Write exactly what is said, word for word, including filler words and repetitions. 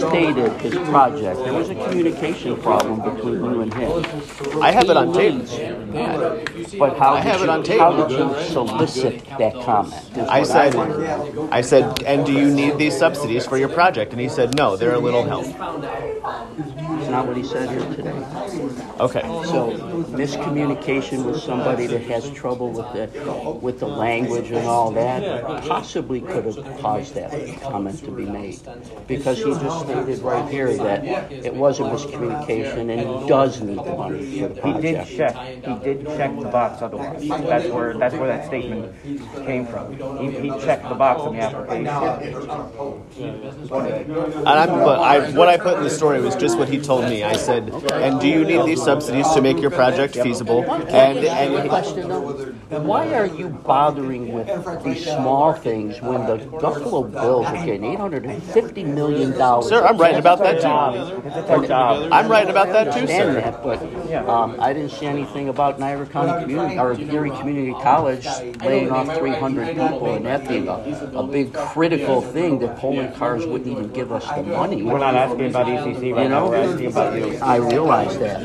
stated his project, there was a communication problem between you and him. I have it on He tape. leads that. But how I did have you, it on tape. How did you solicit that comment? is I what said, wanna- I said, and do you need these subsidies for your project? And he said, no, they're a little help. It's not what he said here today. Okay. So miscommunication with somebody that has trouble with the with the language and all that possibly could have caused that comment to be made, because he just stated right here that it was a miscommunication and he does need the money for the He project. did check. He did check the box. Otherwise, that's where that's where that statement came from. He, he checked the box on the application. And I'm, but I, what I put in the story was just what he told me. I said, and do you need these subsidies to make your project feasible? And, and he, Question though, why are you bothering with these small things when the Buffalo Bills are getting eight hundred fifty million dollars? Sir, I'm writing about that too. Because it's our job. I'm writing about that too, understand sir. that, but um, I didn't see anything about Niagara County Community or Erie Community College laying off three hundred people and that being a, a big critical thing that polling cars wouldn't even give us the money. We're not asking about E C C right You now. know, We're asking about you. I realize that.